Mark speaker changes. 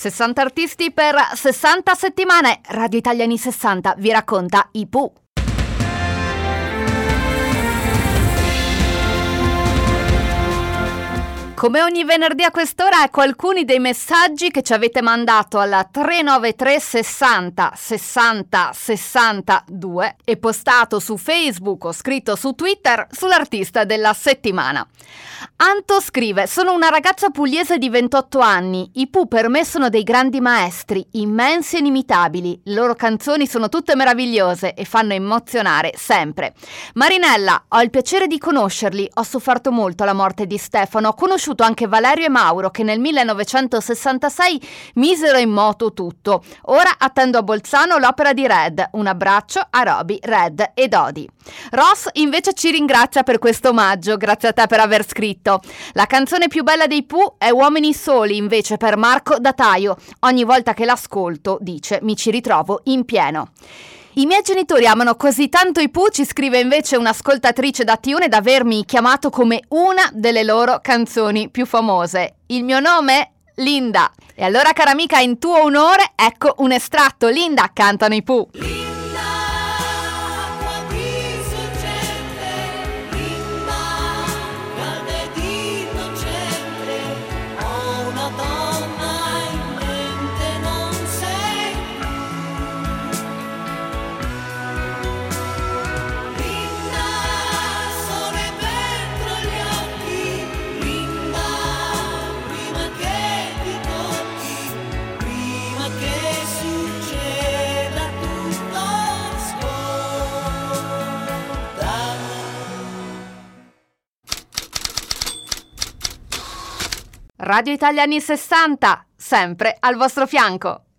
Speaker 1: 60 artisti per 60 settimane. Radio Italia anni 60 vi racconta i Pooh. Come ogni venerdì a quest'ora, ecco alcuni dei messaggi che ci avete mandato alla 393 60 60 62 e postato su Facebook o scritto su Twitter sull'artista della settimana. Anto scrive: sono una ragazza pugliese di 28 anni, i Pooh per me sono dei grandi maestri, immensi e inimitabili, le loro canzoni sono tutte meravigliose e fanno emozionare sempre. Marinella, ho il piacere di conoscerli, ho sofferto molto alla morte di Stefano, ho conosciuto anche Valerio e Mauro che nel 1966 misero in moto tutto. Ora attendo a Bolzano l'opera di Red. Un abbraccio a Roby, Red e Dodi. Ross invece ci ringrazia per questo omaggio, grazie a te per aver scritto. La canzone più bella dei Pooh è Uomini Soli invece per Marco Dataio. Ogni volta che l'ascolto, dice, mi ci ritrovo in pieno. I miei genitori amano così tanto i Pooh, ci scrive invece un'ascoltatrice da Tione, da avermi chiamato come una delle loro canzoni più famose. Il mio nome? Linda. E allora, cara amica, in tuo onore, ecco un estratto. Linda, cantano i Pooh. Radio Italia anni 60, sempre al vostro fianco.